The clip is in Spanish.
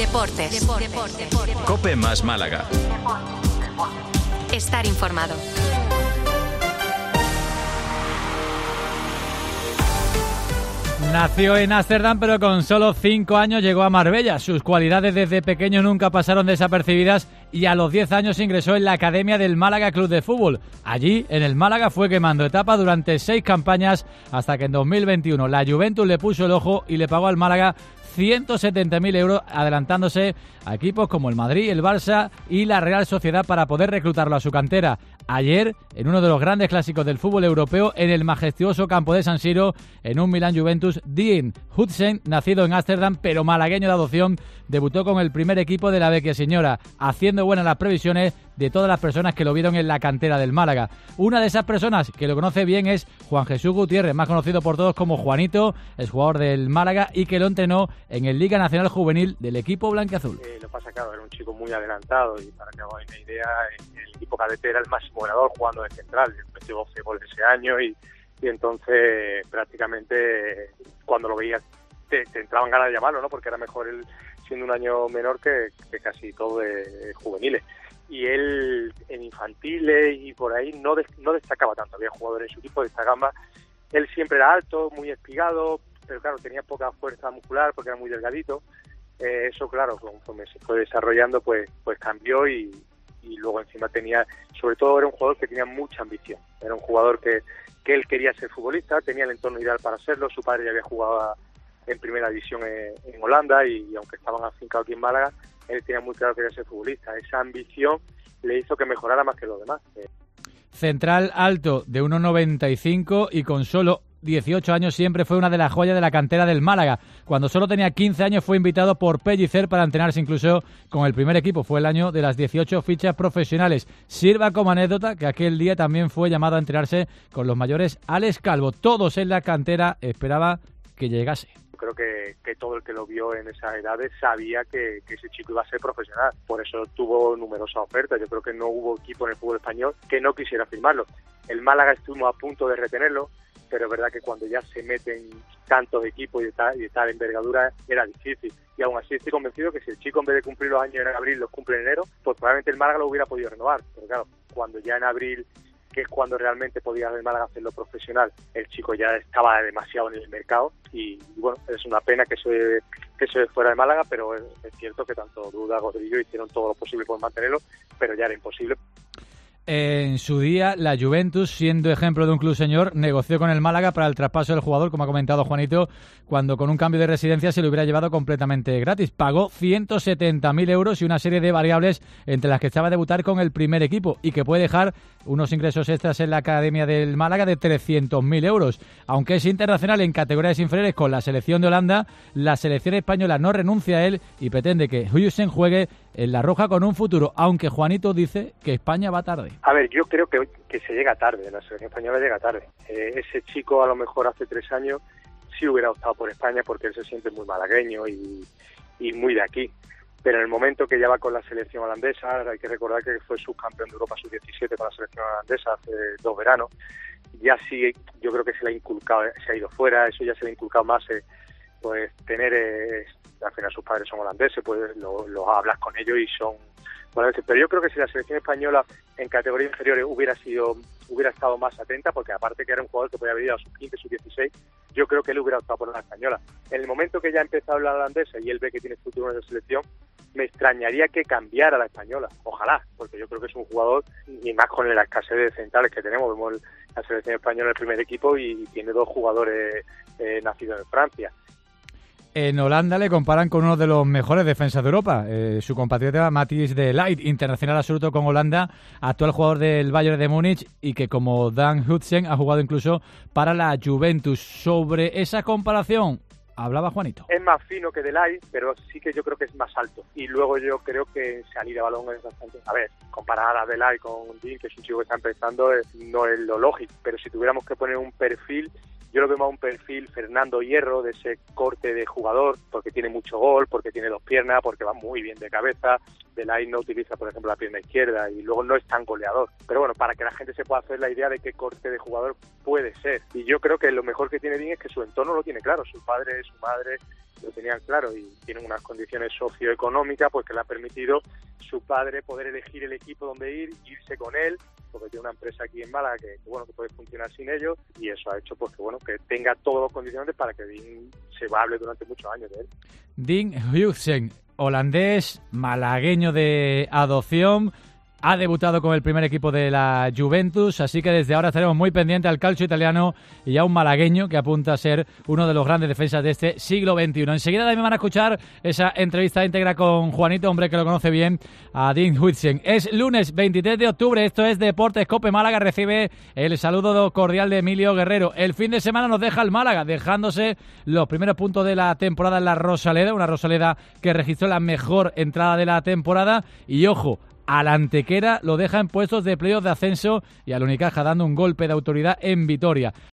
Deportes. COPE más Málaga. Estar informado. Nació en Ámsterdam, pero con solo 5 años llegó a Marbella. Sus cualidades desde pequeño nunca pasaron desapercibidas y a los 10 años ingresó en la Academia del Málaga Club de Fútbol. Allí, en el Málaga, fue quemando etapa durante 6 campañas hasta que en 2021 la Juventus le puso el ojo y le pagó al Málaga 170.000 euros, adelantándose a equipos como el Madrid, el Barça y la Real Sociedad para poder reclutarlo a su cantera. Ayer, en uno de los grandes clásicos del fútbol europeo, en el majestuoso campo de San Siro, en un Milán-Juventus, Dean Huijsen, nacido en Ámsterdam pero malagueño de adopción, debutó con el primer equipo de la Vecchia Señora, haciendo buenas las previsiones de todas las personas que lo vieron en la cantera del Málaga. Una de esas personas que lo conoce bien es Juan Jesús Gutiérrez, más conocido por todos como Juanito, es jugador del Málaga y que lo entrenó en el Liga Nacional Juvenil del equipo blanquiazul. Lo pasa claro, era un chico muy adelantado y para que hagáis una idea, el equipo cadete era el máximo goleador jugando de central, metió 12 goles ese año y entonces prácticamente cuando lo veías te entraban ganas de llamarlo, ¿no? Porque era mejor él siendo un año menor que casi todo de juveniles. Y él en infantiles y por ahí no destacaba tanto, había jugadores en su equipo de esta gama. Él siempre era alto, muy espigado, pero claro, tenía poca fuerza muscular porque era muy delgadito. Eso claro, conforme se fue desarrollando pues cambió y luego encima tenía, sobre todo era un jugador que tenía mucha ambición, era un jugador que él quería ser futbolista, tenía el entorno ideal para serlo, su padre ya había jugado en primera división en Holanda y aunque estaban afincados aquí en Málaga, él tenía muy claro que quería ser futbolista. Esa ambición le hizo que mejorara más que los demás. Central alto de 1,95 y con solo 18 años siempre fue una de las joyas de la cantera del Málaga. Cuando solo tenía 15 años fue invitado por Pellicer para entrenarse incluso con el primer equipo. Fue el año de las 18 fichas profesionales. Sirva como anécdota que aquel día también fue llamado a entrenarse con los mayores Alex Calvo. Todos en la cantera esperaban que llegase. Creo que todo el que lo vio en esas edades sabía que ese chico iba a ser profesional. Por eso tuvo numerosas ofertas. Yo creo que no hubo equipo en el fútbol español que no quisiera firmarlo. El Málaga estuvimos a punto de retenerlo, pero es verdad que cuando ya se meten tantos equipos y de tal envergadura era difícil. Y aún así estoy convencido que si el chico en vez de cumplir los años en abril los cumple en enero, pues probablemente el Málaga lo hubiera podido renovar. Pero claro, cuando ya en abril, que es cuando realmente podía el Málaga hacerlo profesional, el chico ya estaba demasiado en el mercado y bueno, es una pena que se fuera de Málaga, pero es cierto que tanto Duda, Godrillo hicieron todo lo posible por mantenerlo, pero ya era imposible. En su día, la Juventus, siendo ejemplo de un club señor, negoció con el Málaga para el traspaso del jugador, como ha comentado Juanito, cuando con un cambio de residencia se lo hubiera llevado completamente gratis. Pagó 170.000 euros y una serie de variables entre las que estaba a debutar con el primer equipo y que puede dejar unos ingresos extras en la Academia del Málaga de 300.000 euros. Aunque es internacional en categorías inferiores con la selección de Holanda, la selección española no renuncia a él y pretende que Huijsen juegue en la roja con un futuro, aunque Juanito dice que España va tarde. A ver, yo creo que se llega tarde, la selección española llega tarde. Ese chico a lo mejor hace 3 años sí hubiera optado por España porque él se siente muy malagueño y muy de aquí. Pero en el momento que ya va con la selección holandesa, hay que recordar que fue subcampeón de Europa sub-17 con la selección holandesa hace 2 veranos, ya sí, yo creo que se le ha inculcado, se ha ido fuera, eso ya se le ha inculcado más, pues tener, al final sus padres son holandeses, pues los hablas con ellos y son holandeses. Pero yo creo que si la selección española en categorías inferiores hubiera estado más atenta, porque aparte que era un jugador que podía haber ido a sub-15, sub-16, yo creo que él hubiera optado por la española. En el momento que ya ha empezado la holandesa y él ve que tiene futuro en la selección, me extrañaría que cambiara la española, ojalá, porque yo creo que es un jugador, y más con la escasez de centrales que tenemos, vemos la selección española en el primer equipo y tiene 2 jugadores nacidos en Francia. En Holanda le comparan con uno de los mejores defensas de Europa, su compatriota Matthijs de Ligt, internacional absoluto con Holanda, actual jugador del Bayern de Múnich y que como Dan Huijsen ha jugado incluso para la Juventus. Sobre esa comparación hablaba Juanito. Es más fino que de Ligt, pero sí que yo creo que es más alto. Y luego yo creo que en salida de balón es bastante... A ver, comparar a de Ligt con Dean, que es un chico que está empezando, no es lo lógico. Pero si tuviéramos que poner un perfil, Yo lo veo más un perfil Fernando Hierro, de ese corte de jugador, porque tiene mucho gol, porque tiene 2 piernas, porque va muy bien de cabeza. De Ligt no utiliza, por ejemplo, la pierna izquierda y luego no es tan goleador. Pero bueno, para que la gente se pueda hacer la idea de qué corte de jugador puede ser. Y yo creo que lo mejor que tiene Dean es que su entorno lo tiene claro. Su padre, su madre lo tenían claro y tienen unas condiciones socioeconómicas pues que le ha permitido su padre poder elegir el equipo donde ir, irse con él, porque tiene una empresa aquí en Málaga que puede funcionar sin ellos, y eso ha hecho pues que tenga todos los condicionantes para que Dean se hable durante muchos años de él. Dean Huijsen, holandés, malagueño de adopción, ha debutado con el primer equipo de la Juventus, así que desde ahora estaremos muy pendientes al calcio italiano y a un malagueño que apunta a ser uno de los grandes defensas de este siglo XXI. Enseguida también van a escuchar esa entrevista íntegra con Juanito, hombre que lo conoce bien, a Dean Huijsen. Es lunes 23 de octubre, esto es Deportes Cope Málaga, recibe el saludo cordial de Emilio Guerrero. El fin de semana nos deja el Málaga, dejándose los primeros puntos de la temporada en la Rosaleda, una Rosaleda que registró la mejor entrada de la temporada, y ojo, al Antequera lo deja en puestos de playoff de ascenso y al Unicaja dando un golpe de autoridad en Vitoria.